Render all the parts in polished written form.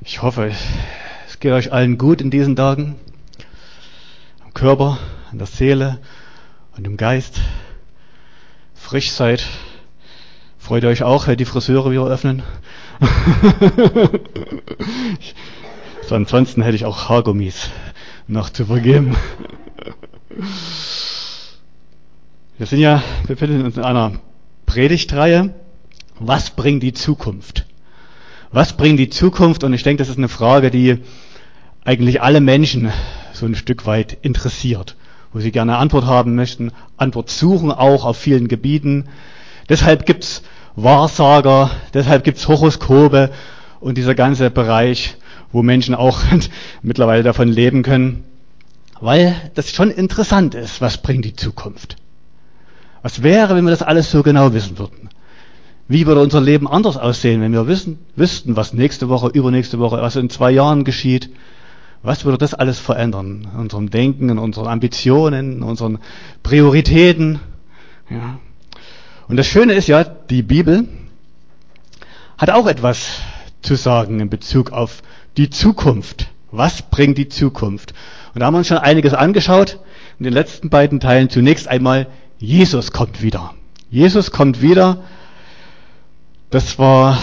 Ich hoffe, es geht euch allen gut in diesen Tagen. Am Körper, an der Seele und im Geist. Frisch seid. Freut ihr euch auch, wenn die Friseure wieder öffnen? So, ansonsten hätte ich auch Haargummis noch zu vergeben. Wir befinden uns in einer Predigtreihe. Was bringt die Zukunft? Was bringt die Zukunft? Und ich denke, das ist eine Frage, die eigentlich alle Menschen so ein Stück weit interessiert, wo sie gerne Antwort haben möchten, Antwort suchen, auch auf vielen Gebieten. Deshalb gibt's Wahrsager, deshalb gibt's Horoskope und dieser ganze Bereich, wo Menschen auch mittlerweile davon leben können, weil das schon interessant ist. Was bringt die Zukunft? Was wäre, wenn wir das alles so genau wissen würden? Wie würde unser Leben anders aussehen, wenn wir wüssten, was nächste Woche, übernächste Woche, was in 2 Jahren geschieht? Was würde das alles verändern? In unserem Denken, in unseren Ambitionen, in unseren Prioritäten. Ja. Und das Schöne ist ja, die Bibel hat auch etwas zu sagen in Bezug auf die Zukunft. Was bringt die Zukunft? Und da haben wir uns schon einiges angeschaut. In den letzten beiden Teilen zunächst einmal, Jesus kommt wieder. Jesus kommt wieder. Das war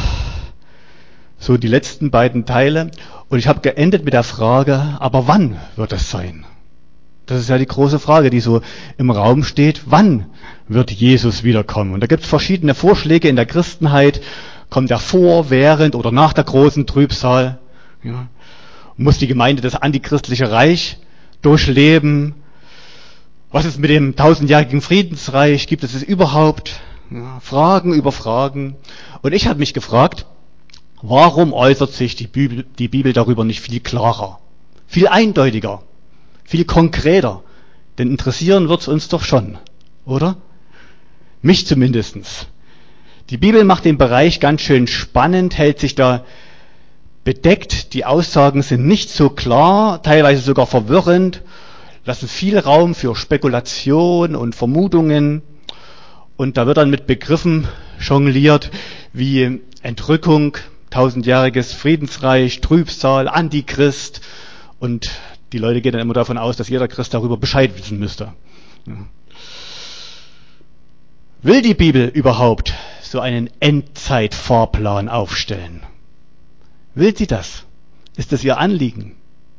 so die letzten beiden Teile. Und ich habe geendet mit der Frage, aber wann wird es sein? Das ist ja die große Frage, die so im Raum steht. Wann wird Jesus wiederkommen? Und da gibt es verschiedene Vorschläge in der Christenheit. Kommt er vor, während oder nach der großen Trübsal? Ja. Muss die Gemeinde das antichristliche Reich durchleben? Was ist mit dem 1000-jährigen Friedensreich? Gibt es überhaupt? Ja, Fragen über Fragen. Und ich habe mich gefragt, warum äußert sich die Bibel darüber nicht viel klarer, viel eindeutiger, viel konkreter? Denn interessieren wird's uns doch schon, oder? Mich zumindestens. Die Bibel macht den Bereich ganz schön spannend, hält sich da bedeckt. Die Aussagen sind nicht so klar, teilweise sogar verwirrend, lassen viel Raum für Spekulation und Vermutungen. Und da wird dann mit Begriffen jongliert wie Entrückung, 1000-jähriges Friedensreich, Trübsal, Antichrist. Und die Leute gehen dann immer davon aus, dass jeder Christ darüber Bescheid wissen müsste. Ja. Will die Bibel überhaupt so einen Endzeitfahrplan aufstellen? Will sie das? Ist das ihr Anliegen?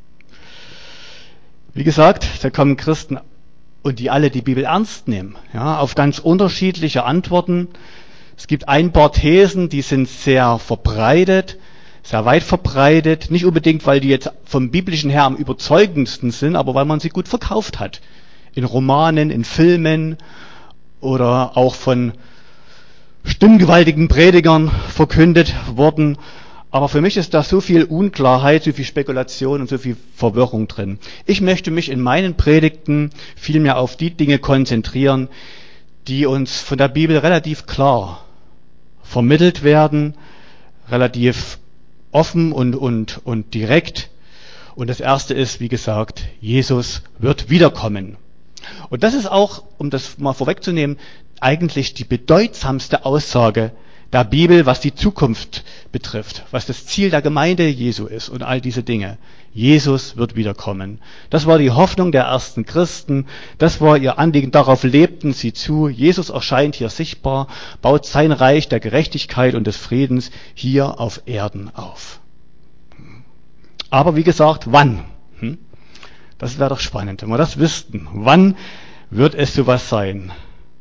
Wie gesagt, da kommen Christen und die alle die Bibel ernst nehmen, ja, auf ganz unterschiedliche Antworten. Es gibt ein paar Thesen, die sind sehr verbreitet, sehr weit verbreitet, nicht unbedingt, weil die jetzt vom biblischen her am überzeugendsten sind, aber weil man sie gut verkauft hat. In Romanen, in Filmen oder auch von stimmgewaltigen Predigern verkündet worden. Aber für mich ist da so viel Unklarheit, so viel Spekulation und so viel Verwirrung drin. Ich möchte mich in meinen Predigten vielmehr auf die Dinge konzentrieren, die uns von der Bibel relativ klar vermittelt werden, relativ offen und direkt. Und das erste ist, wie gesagt, Jesus wird wiederkommen. Und das ist auch, um das mal vorwegzunehmen, eigentlich die bedeutsamste Aussage der Bibel, was die Zukunft betrifft, was das Ziel der Gemeinde Jesu ist und all diese Dinge. Jesus wird wiederkommen. Das war die Hoffnung der ersten Christen, das war ihr Anliegen, darauf lebten sie zu. Jesus erscheint hier sichtbar, baut sein Reich der Gerechtigkeit und des Friedens hier auf Erden auf. Aber wie gesagt, wann? Das wäre doch spannend, wenn wir das wüssten. Wann wird es sowas sein?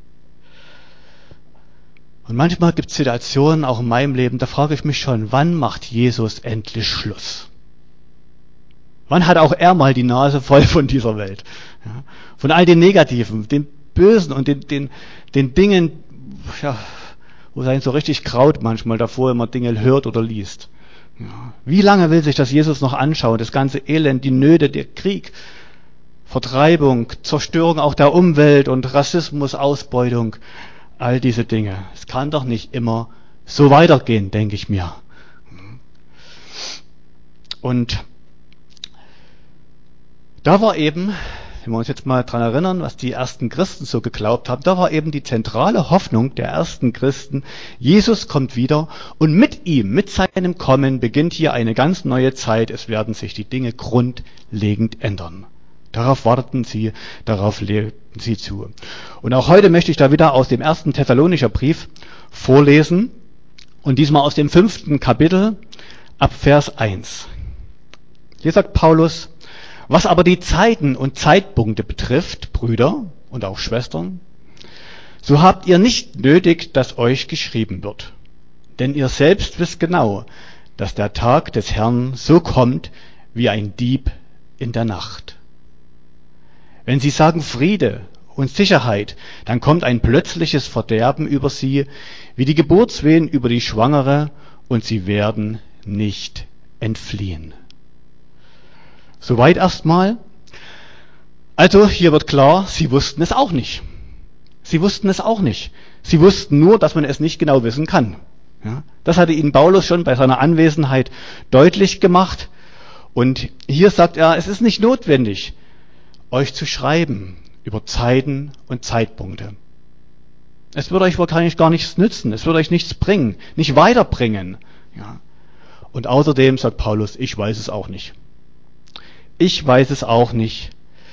Und manchmal gibt es Situationen, auch in meinem Leben, da frage ich mich schon, wann macht Jesus endlich Schluss? Wann hat auch er mal die Nase voll von dieser Welt? Ja, von all den Negativen, den Bösen und den Dingen, ja, wo es einen so richtig kraut manchmal davor, wenn man Dinge hört oder liest. Ja, wie lange will sich das Jesus noch anschauen? Das ganze Elend, die Nöte, der Krieg, Vertreibung, Zerstörung auch der Umwelt und Rassismus, Ausbeutung. All diese Dinge. Es kann doch nicht immer so weitergehen, denke ich mir. Und da war eben wenn wir uns jetzt mal dran erinnern, was die ersten Christen so geglaubt haben, da war eben die zentrale Hoffnung der ersten Christen, Jesus kommt wieder und mit ihm, mit seinem Kommen beginnt hier eine ganz neue Zeit. Es werden sich die Dinge grundlegend ändern. Darauf warteten sie, darauf lebten sie zu. Und auch heute möchte ich da wieder aus dem 1. Thessalonischer Brief vorlesen und diesmal aus dem 5. Kapitel ab Vers 1. Hier sagt Paulus: Was aber die Zeiten und Zeitpunkte betrifft, Brüder und auch Schwestern, so habt ihr nicht nötig, dass euch geschrieben wird. Denn ihr selbst wisst genau, dass der Tag des Herrn so kommt wie ein Dieb in der Nacht. Wenn sie sagen Friede und Sicherheit, dann kommt ein plötzliches Verderben über sie, wie die Geburtswehen über die Schwangere, und sie werden nicht entfliehen. Soweit erstmal. Also hier wird klar, sie wussten es auch nicht. Sie wussten es auch nicht. Sie wussten nur, dass man es nicht genau wissen kann. Ja, das hatte ihnen Paulus schon bei seiner Anwesenheit deutlich gemacht. Und hier sagt er, es ist nicht notwendig, euch zu schreiben über Zeiten und Zeitpunkte. Es wird euch wahrscheinlich gar nichts nützen. Es wird euch nichts bringen, nicht weiterbringen. Ja. Und außerdem sagt Paulus, ich weiß es auch nicht. Ich weiß es auch nicht.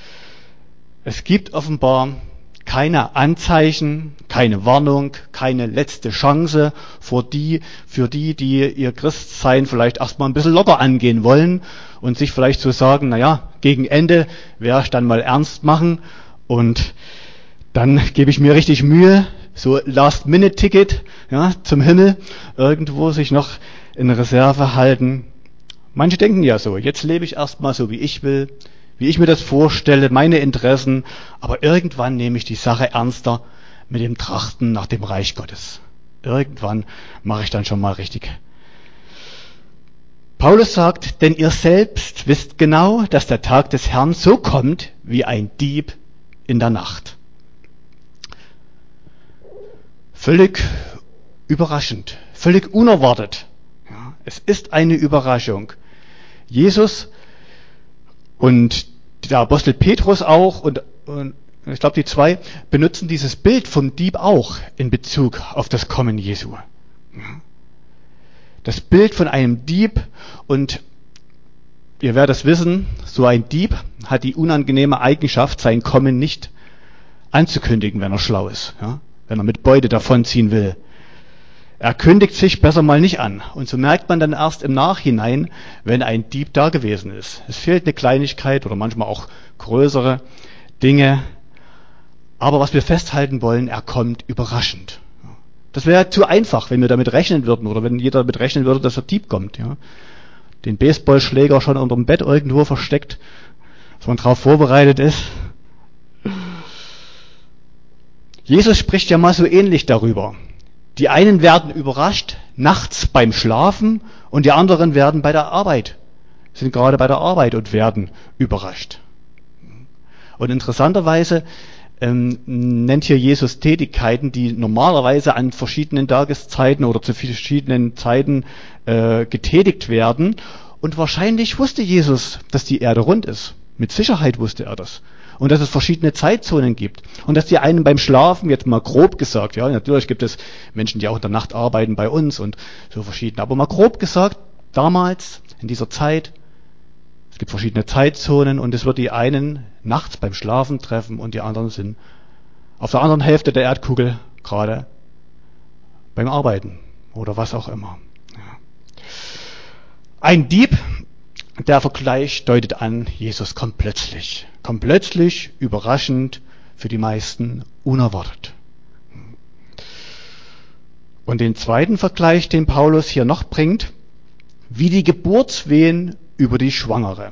Es gibt offenbar keine Anzeichen, keine Warnung, keine letzte Chance für die, die ihr Christsein vielleicht erstmal ein bisschen locker angehen wollen und sich vielleicht so sagen, naja, gegen Ende werde ich dann mal ernst machen und dann gebe ich mir richtig Mühe, so Last-Minute-Ticket, ja, zum Himmel, irgendwo sich noch in Reserve halten. Manche denken ja so, jetzt lebe ich erstmal so, wie ich will, wie ich mir das vorstelle, meine Interessen, aber irgendwann nehme ich die Sache ernster mit dem Trachten nach dem Reich Gottes. Irgendwann mache ich dann schon mal richtig. Paulus sagt, denn ihr selbst wisst genau, dass der Tag des Herrn so kommt wie ein Dieb in der Nacht. Völlig überraschend, völlig unerwartet. Ja, es ist eine Überraschung. Jesus und der Apostel Petrus auch und ich glaube die zwei benutzen dieses Bild vom Dieb auch in Bezug auf das Kommen Jesu. Das Bild von einem Dieb, und ihr werdet es wissen, so ein Dieb hat die unangenehme Eigenschaft, sein Kommen nicht anzukündigen, wenn er schlau ist, ja? Wenn er mit Beute davonziehen will. Er kündigt sich besser mal nicht an. Und so merkt man dann erst im Nachhinein, wenn ein Dieb da gewesen ist. Es fehlt eine Kleinigkeit oder manchmal auch größere Dinge. Aber was wir festhalten wollen, er kommt überraschend. Das wäre zu einfach, wenn wir damit rechnen würden oder wenn jeder damit rechnen würde, dass der Dieb kommt. Ja. Den Baseballschläger schon unter dem Bett irgendwo versteckt, dass man darauf vorbereitet ist. Jesus spricht ja mal so ähnlich darüber. Die einen werden überrascht nachts beim Schlafen und die anderen werden bei der Arbeit, sind gerade bei der Arbeit und werden überrascht. Und interessanterweise nennt hier Jesus Tätigkeiten, die normalerweise an verschiedenen Tageszeiten oder zu verschiedenen Zeiten getätigt werden. Und wahrscheinlich wusste Jesus, dass die Erde rund ist. Mit Sicherheit wusste er das. Und dass es verschiedene Zeitzonen gibt. Und dass die einen beim Schlafen, jetzt mal grob gesagt, ja, natürlich gibt es Menschen, die auch in der Nacht arbeiten bei uns und so verschiedene. Aber mal grob gesagt, damals, in dieser Zeit, es gibt verschiedene Zeitzonen und es wird die einen nachts beim Schlafen treffen und die anderen sind auf der anderen Hälfte der Erdkugel gerade beim Arbeiten oder was auch immer. Ja. Ein Dieb, der Vergleich deutet an, Jesus kommt plötzlich. Kommt plötzlich, überraschend, für die meisten unerwartet. Und den zweiten Vergleich, den Paulus hier noch bringt, wie die Geburtswehen über die Schwangere.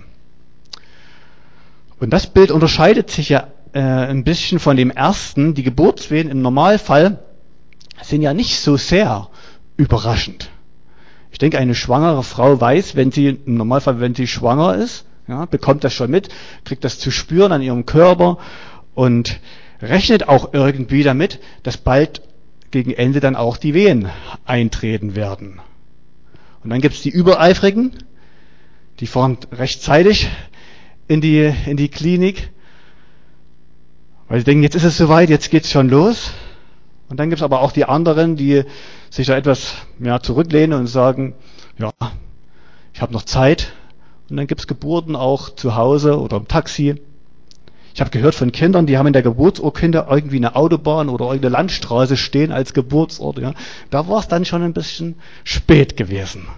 Und das Bild unterscheidet sich ja ein bisschen von dem ersten. Die Geburtswehen im Normalfall sind ja nicht so sehr überraschend. Ich denke, eine schwangere Frau weiß, wenn sie schwanger ist, ja, bekommt das schon mit, kriegt das zu spüren an ihrem Körper und rechnet auch irgendwie damit, dass bald gegen Ende dann auch die Wehen eintreten werden. Und dann gibt es die Übereifrigen, die fahren rechtzeitig in die Klinik Weil sie denken, jetzt ist es soweit, jetzt geht's schon los. Und dann gibt's aber auch die anderen, die sich da etwas zurücklehnen und sagen, ja, ich habe noch Zeit. Und dann gibt's Geburten auch zu Hause oder im Taxi. Ich habe gehört von Kindern, die haben in der Geburtsurkunde irgendwie eine Autobahn oder irgendeine Landstraße stehen als Geburtsort. Ja. Da war es dann schon ein bisschen spät gewesen.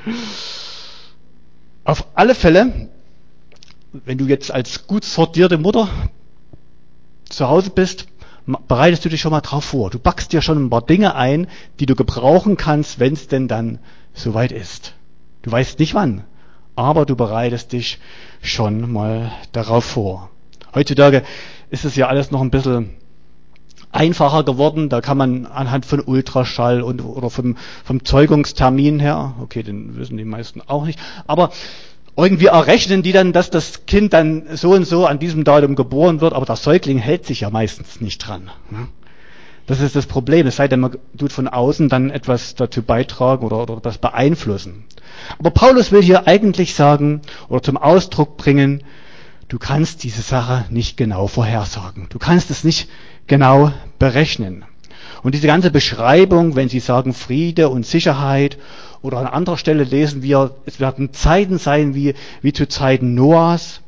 Auf alle Fälle, wenn du jetzt als gut sortierte Mutter zu Hause bist, bereitest du dich schon mal drauf vor. Du backst dir schon ein paar Dinge ein, die du gebrauchen kannst, wenn es denn dann soweit ist. Du weißt nicht wann, aber du bereitest dich schon mal darauf vor. Heutzutage ist es ja alles noch ein bisschen einfacher geworden. Da kann man anhand von Ultraschall oder vom Zeugungstermin her, okay, den wissen die meisten auch nicht, aber irgendwie errechnen die dann, dass das Kind dann so und so an diesem Datum geboren wird, aber der Säugling hält sich ja meistens nicht dran. Das ist das Problem. Es sei denn, man tut von außen dann etwas dazu beitragen oder das beeinflussen. Aber Paulus will hier eigentlich sagen oder zum Ausdruck bringen, du kannst diese Sache nicht genau vorhersagen. Du kannst es nicht genau berechnen. Und diese ganze Beschreibung, wenn Sie sagen Friede und Sicherheit, oder an anderer Stelle lesen wir, es werden Zeiten sein wie zu Zeiten Noahs.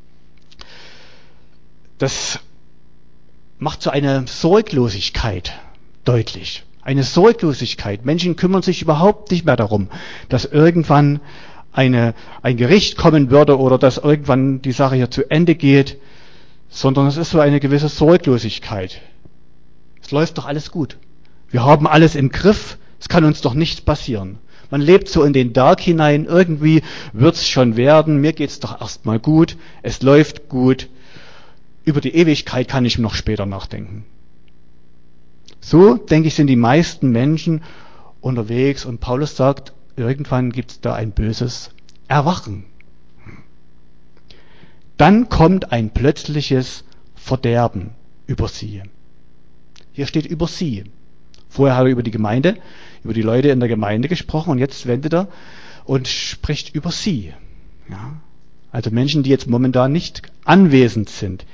Das macht so eine Sorglosigkeit deutlich. Eine Sorglosigkeit. Menschen kümmern sich überhaupt nicht mehr darum, dass irgendwann ein Gericht kommen würde oder dass irgendwann die Sache hier zu Ende geht, sondern es ist so eine gewisse Sorglosigkeit. Es läuft doch alles gut. Wir haben alles im Griff, es kann uns doch nichts passieren. Man lebt so in den Tag hinein, irgendwie wird's schon werden, mir geht's doch erstmal gut, es läuft gut, über die Ewigkeit kann ich noch später nachdenken. So, denke ich, sind die meisten Menschen unterwegs und Paulus sagt, irgendwann gibt's da ein böses Erwachen. Dann kommt ein plötzliches Verderben über sie. Hier steht über sie. Vorher hat er über die Gemeinde, über die Leute in der Gemeinde gesprochen und jetzt wendet er und spricht über sie. Ja? Also Menschen, die jetzt momentan nicht anwesend sind.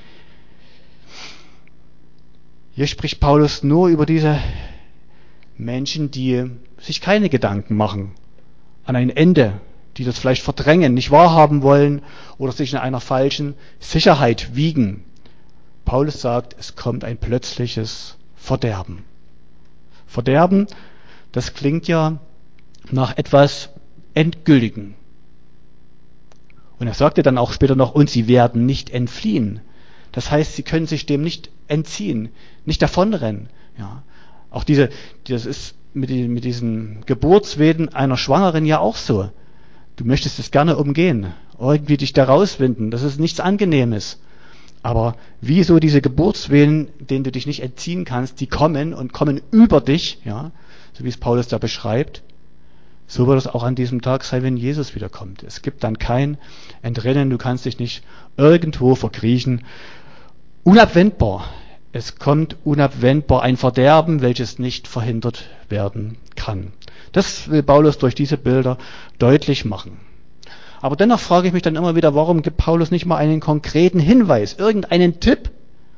Hier spricht Paulus nur über diese Menschen, die sich keine Gedanken machen an ein Ende, die das vielleicht verdrängen, nicht wahrhaben wollen oder sich in einer falschen Sicherheit wiegen. Paulus sagt, es kommt ein plötzliches Verderben. Verderben, das klingt ja nach etwas Endgültigen. Und er sagte dann auch später noch, und sie werden nicht entfliehen. Das heißt, sie können sich dem nicht entziehen, nicht davonrennen. Ja. Auch das ist mit diesen Geburtswehen einer Schwangeren ja auch so. Du möchtest es gerne umgehen, irgendwie dich da rauswinden. Das ist nichts Angenehmes. Aber wieso diese Geburtswehen, denen du dich nicht entziehen kannst, die kommen und kommen über dich, ja, so wie es Paulus da beschreibt, so wird es auch an diesem Tag sein, wenn Jesus wiederkommt. Es gibt dann kein Entrinnen, du kannst dich nicht irgendwo verkriechen. Unabwendbar. Es kommt unabwendbar ein Verderben, welches nicht verhindert werden kann. Das will Paulus durch diese Bilder deutlich machen. Aber dennoch frage ich mich dann immer wieder, warum gibt Paulus nicht mal einen konkreten Hinweis, irgendeinen Tipp?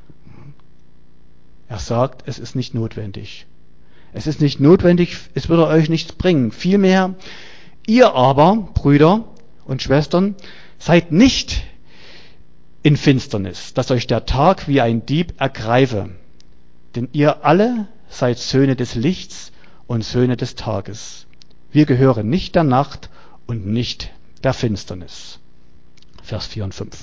Er sagt, es ist nicht notwendig. Es ist nicht notwendig, es würde euch nichts bringen. Vielmehr, ihr aber, Brüder und Schwestern, seid nicht in Finsternis, dass euch der Tag wie ein Dieb ergreife. Denn ihr alle seid Söhne des Lichts und Söhne des Tages. Wir gehören nicht der Nacht und nicht der Finsternis. Vers 4 und 5.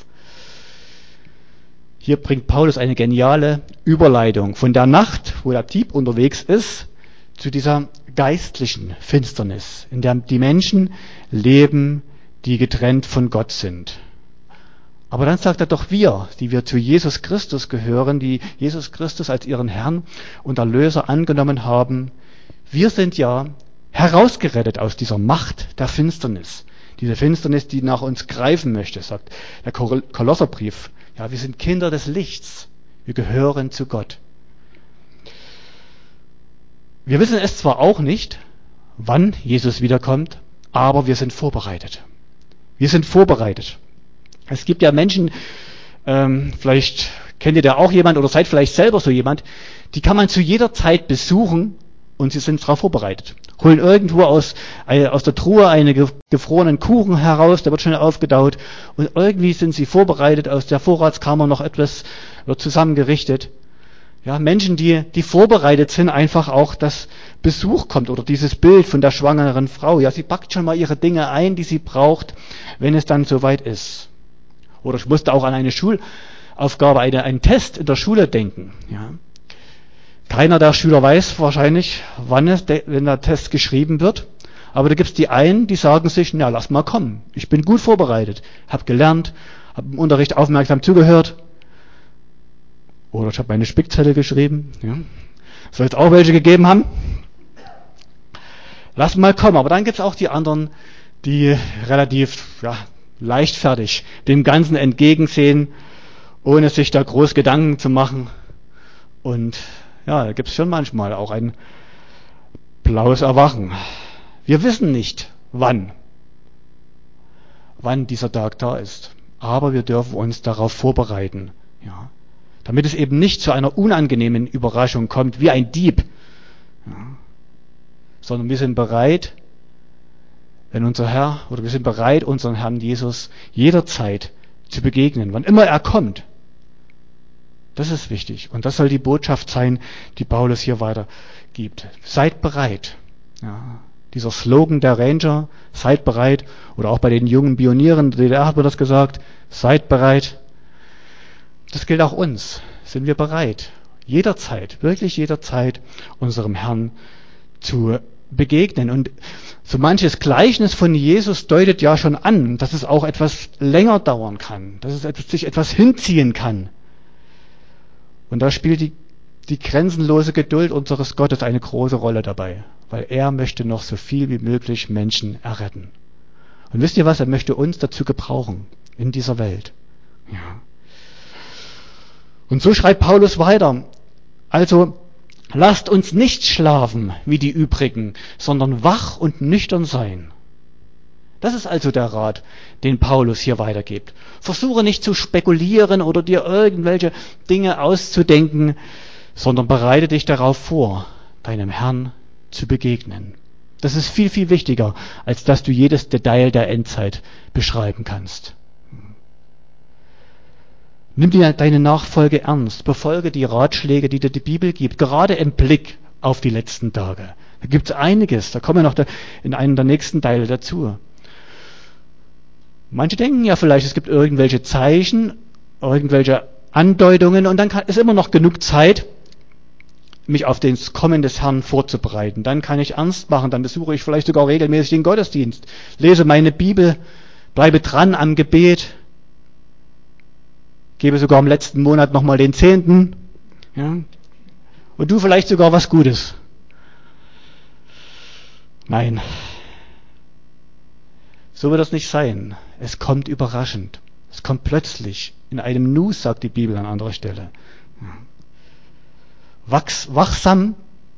Hier bringt Paulus eine geniale Überleitung von der Nacht, wo der Dieb unterwegs ist, zu dieser geistlichen Finsternis, in der die Menschen leben, die getrennt von Gott sind. Aber dann sagt er doch wir, die wir zu Jesus Christus gehören, die Jesus Christus als ihren Herrn und Erlöser angenommen haben, wir sind ja herausgerettet aus dieser Macht der Finsternis. Diese Finsternis, die nach uns greifen möchte, sagt der Kolosserbrief. Ja, wir sind Kinder des Lichts. Wir gehören zu Gott. Wir wissen es zwar auch nicht, wann Jesus wiederkommt, aber wir sind vorbereitet. Wir sind vorbereitet. Es gibt ja Menschen, vielleicht kennt ihr da auch jemand oder seid vielleicht selber so jemand, die kann man zu jeder Zeit besuchen und sie sind darauf vorbereitet. Holen irgendwo aus der Truhe einen gefrorenen Kuchen heraus, der wird schnell aufgedaut und irgendwie sind sie vorbereitet, aus der Vorratskammer noch etwas wird zusammengerichtet. Ja, Menschen, die vorbereitet sind, einfach auch, dass Besuch kommt oder dieses Bild von der schwangeren Frau. Ja, sie packt schon mal ihre Dinge ein, die sie braucht, wenn es dann soweit ist. Oder ich musste auch an eine Schulaufgabe, einen Test in der Schule denken. Ja. Keiner der Schüler weiß wahrscheinlich, wenn der Test geschrieben wird. Aber da gibt es die einen, die sagen sich, na, lass mal kommen. Ich bin gut vorbereitet, habe gelernt, habe im Unterricht aufmerksam zugehört. Oder ich habe meine Spickzettel geschrieben. Ja. Soll es auch welche gegeben haben? Lass mal kommen. Aber dann gibt es auch die anderen, die relativ leichtfertig dem Ganzen entgegensehen, ohne sich da groß Gedanken zu machen. Und ja, da gibt es schon manchmal auch ein blaues Erwachen. Wir wissen nicht, wann dieser Tag da ist. Aber wir dürfen uns darauf vorbereiten. Ja. Damit es eben nicht zu einer unangenehmen Überraschung kommt, wie ein Dieb. Ja. Sondern wir sind bereit, wir sind bereit, unseren Herrn Jesus jederzeit zu begegnen, wann immer er kommt. Das ist wichtig. Und das soll die Botschaft sein, die Paulus hier weitergibt. Seid bereit. Ja. Dieser Slogan der Ranger, seid bereit, oder auch bei den jungen Pionieren der DDR hat man das gesagt, seid bereit. Das gilt auch uns. Sind wir bereit, jederzeit, wirklich jederzeit, unserem Herrn zu begegnen. Und so manches Gleichnis von Jesus deutet ja schon an, dass es auch etwas länger dauern kann, dass es sich etwas hinziehen kann. Und da spielt die grenzenlose Geduld unseres Gottes eine große Rolle dabei, weil er möchte noch so viel wie möglich Menschen erretten. Und wisst ihr was? Er möchte uns dazu gebrauchen in dieser Welt. Ja. Und so schreibt Paulus weiter. Also lasst uns nicht schlafen wie die übrigen, sondern wach und nüchtern sein. Das ist also der Rat, den Paulus hier weitergibt. Versuche nicht zu spekulieren oder dir irgendwelche Dinge auszudenken, sondern bereite dich darauf vor, deinem Herrn zu begegnen. Das ist viel, viel wichtiger, als dass du jedes Detail der Endzeit beschreiben kannst. Nimm dir deine Nachfolge ernst, befolge die Ratschläge, die dir die Bibel gibt, gerade im Blick auf die letzten Tage. Da gibt es einiges, da kommen wir noch in einem der nächsten Teile dazu. Manche denken ja vielleicht, es gibt irgendwelche Zeichen, irgendwelche Andeutungen und dann ist immer noch genug Zeit, mich auf das Kommen des Herrn vorzubereiten. Dann kann ich ernst machen, dann besuche ich vielleicht sogar regelmäßig den Gottesdienst, lese meine Bibel, bleibe dran am Gebet, gebe sogar im letzten Monat nochmal den 10. Ja, und du vielleicht sogar was Gutes. Nein, so wird das nicht sein. Es kommt überraschend. Es kommt plötzlich. In einem Nu, sagt die Bibel an anderer Stelle. Wachsam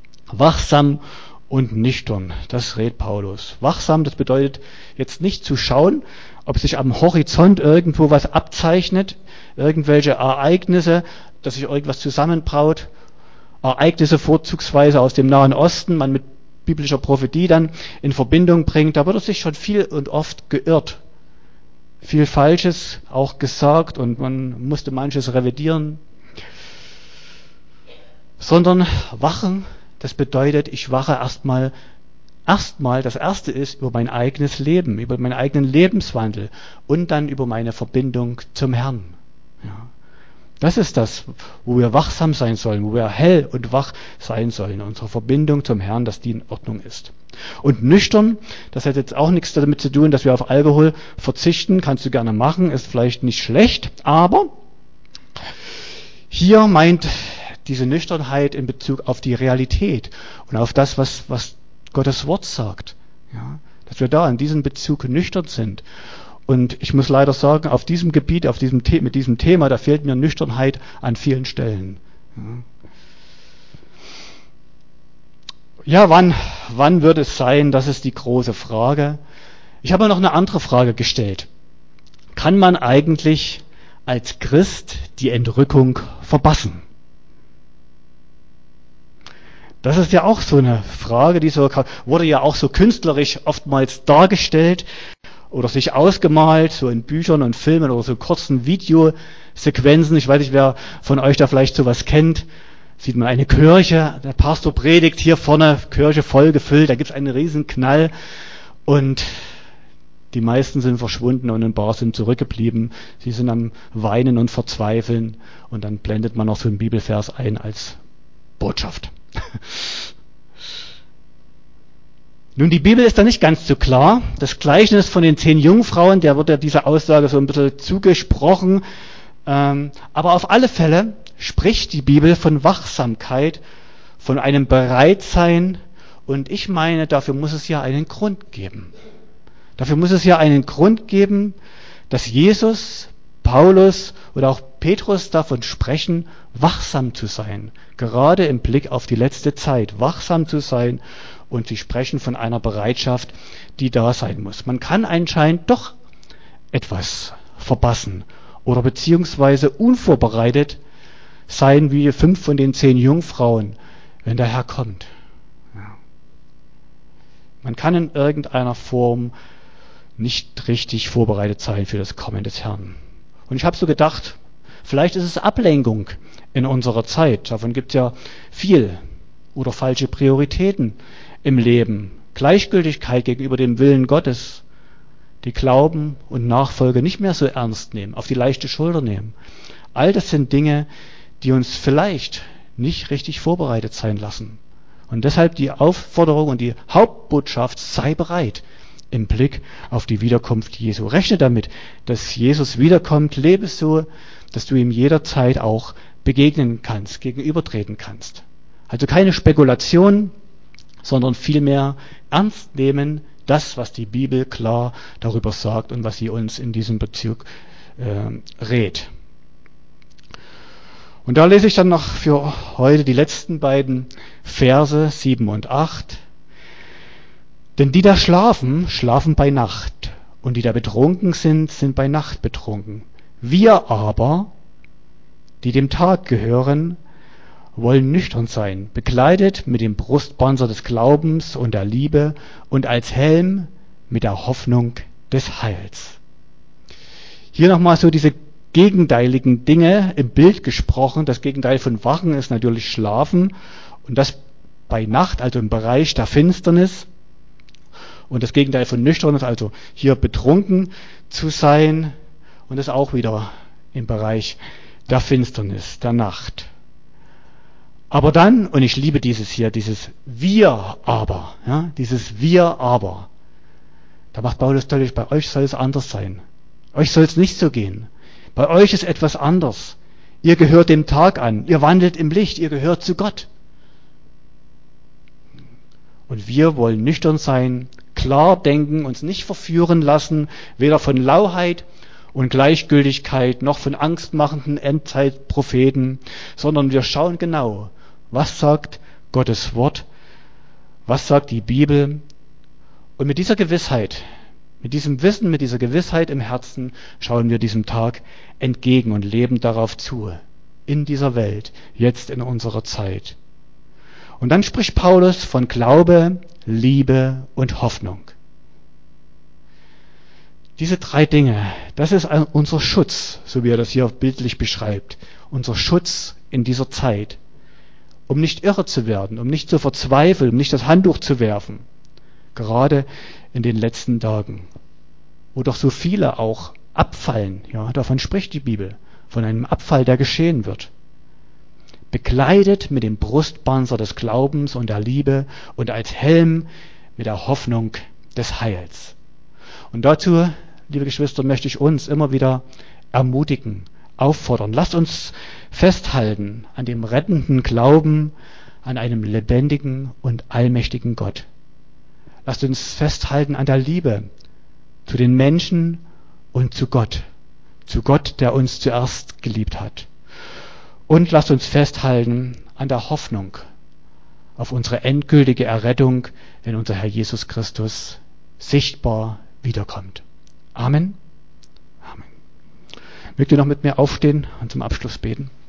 und nüchtern, das rät Paulus. Wachsam, das bedeutet jetzt nicht zu schauen, ob sich am Horizont irgendwo was abzeichnet, irgendwelche Ereignisse, dass sich irgendwas zusammenbraut, Ereignisse vorzugsweise aus dem Nahen Osten, man mit biblischer Prophetie dann in Verbindung bringt. Da wird er sich schon viel und oft geirrt. Viel Falsches auch gesagt und man musste manches revidieren. Sondern wachen, das bedeutet, ich wache erstmal, das erste ist über mein eigenes Leben, über meinen eigenen Lebenswandel und dann über meine Verbindung zum Herrn. Ja. Das ist das, wo wir wachsam sein sollen, wo wir hell und wach sein sollen. Unsere Verbindung zum Herrn, dass die in Ordnung ist. Und nüchtern, das hat jetzt auch nichts damit zu tun, dass wir auf Alkohol verzichten. Kannst du gerne machen, ist vielleicht nicht schlecht. Aber hier meint diese Nüchternheit in Bezug auf die Realität und auf das, was Gottes Wort sagt. Ja, dass wir da in diesem Bezug nüchtern sind. Und ich muss leider sagen, auf diesem Gebiet, mit diesem Thema, da fehlt mir Nüchternheit an vielen Stellen. Ja, wann wird es sein? Das ist die große Frage. Ich habe noch eine andere Frage gestellt. Kann man eigentlich als Christ die Entrückung verpassen? Das ist ja auch so eine Frage, die wurde ja auch so künstlerisch oftmals dargestellt oder sich ausgemalt, so in Büchern und Filmen oder so kurzen Videosequenzen. Ich weiß nicht, wer von euch da vielleicht sowas kennt. Sieht man eine Kirche, der Pastor predigt hier vorne, Kirche voll gefüllt, da gibt es einen riesen Knall und die meisten sind verschwunden und ein paar sind zurückgeblieben. Sie sind am Weinen und Verzweifeln und dann blendet man noch so einen Bibelvers ein als Botschaft. Nun, die Bibel ist da nicht ganz so klar. Das Gleichnis von den 10 Jungfrauen, der wird ja dieser Aussage so ein bisschen zugesprochen. Aber auf alle Fälle spricht die Bibel von Wachsamkeit, von einem Bereitsein. Und ich meine, dafür muss es ja einen Grund geben. Dafür muss es ja einen Grund geben, dass Jesus, Paulus oder auch Petrus davon sprechen, wachsam zu sein. Gerade im Blick auf die letzte Zeit, wachsam zu sein. Und sie sprechen von einer Bereitschaft, die da sein muss. Man kann anscheinend doch etwas verpassen oder beziehungsweise unvorbereitet sein wie 5 von den 10 Jungfrauen, wenn der Herr kommt. Ja. Man kann in irgendeiner Form nicht richtig vorbereitet sein für das Kommen des Herrn. Und ich habe so gedacht, vielleicht ist es Ablenkung in unserer Zeit. Davon gibt es ja viel. Oder falsche Prioritäten im Leben. Gleichgültigkeit gegenüber dem Willen Gottes. Die Glauben und Nachfolge nicht mehr so ernst nehmen, auf die leichte Schulter nehmen. All das sind Dinge, die uns vielleicht nicht richtig vorbereitet sein lassen. Und deshalb die Aufforderung und die Hauptbotschaft, sei bereit im Blick auf die Wiederkunft Jesu. Rechne damit, dass Jesus wiederkommt, lebe so, dass du ihm jederzeit auch begegnen kannst, gegenübertreten kannst. Also keine Spekulation, sondern vielmehr ernst nehmen das, was die Bibel klar darüber sagt und was sie uns in diesem Bezug rät. Und da lese ich dann noch für heute die letzten beiden Verse 7 und 8. Denn die da schlafen, schlafen bei Nacht, und die da betrunken sind, sind bei Nacht betrunken. Wir aber, die dem Tag gehören, wollen nüchtern sein, bekleidet mit dem Brustpanzer des Glaubens und der Liebe und als Helm mit der Hoffnung des Heils. Hier nochmal so diese gegenteiligen Dinge im Bild gesprochen. Das Gegenteil von Wachen ist natürlich Schlafen und das bei Nacht, also im Bereich der Finsternis. Und das Gegenteil von nüchtern ist also hier betrunken zu sein und das auch wieder im Bereich der Finsternis, der Nacht. Aber dann, und ich liebe dieses Wir aber, ja, dieses Wir aber, da macht Paulus deutlich, bei euch soll es anders sein. Euch soll es nicht so gehen. Bei euch ist etwas anders. Ihr gehört dem Tag an, ihr wandelt im Licht, ihr gehört zu Gott. Und wir wollen nüchtern sein, klar denken, uns nicht verführen lassen, weder von Lauheit und Gleichgültigkeit noch von angstmachenden Endzeitpropheten, sondern wir schauen genau, was sagt Gottes Wort, was sagt die Bibel. Und mit dieser Gewissheit, mit diesem Wissen, mit dieser Gewissheit im Herzen schauen wir diesem Tag entgegen und leben darauf zu, in dieser Welt, jetzt in unserer Zeit. Und dann spricht Paulus von Glaube, Liebe und Hoffnung. Diese 3 Dinge, das ist unser Schutz, so wie er das hier bildlich beschreibt. Unser Schutz in dieser Zeit, um nicht irre zu werden, um nicht zu verzweifeln, um nicht das Handtuch zu werfen. Gerade in den letzten Tagen, wo doch so viele auch abfallen. Ja, davon spricht die Bibel, von einem Abfall, der geschehen wird. Bekleidet mit dem Brustpanzer des Glaubens und der Liebe und als Helm mit der Hoffnung des Heils. Und dazu, liebe Geschwister, möchte ich uns immer wieder ermutigen, auffordern. Lasst uns festhalten an dem rettenden Glauben, an einem lebendigen und allmächtigen Gott. Lasst uns festhalten an der Liebe zu den Menschen und zu Gott, der uns zuerst geliebt hat. Und lasst uns festhalten an der Hoffnung auf unsere endgültige Errettung, wenn unser Herr Jesus Christus sichtbar wiederkommt. Amen. Amen. Mögt ihr noch mit mir aufstehen und zum Abschluss beten?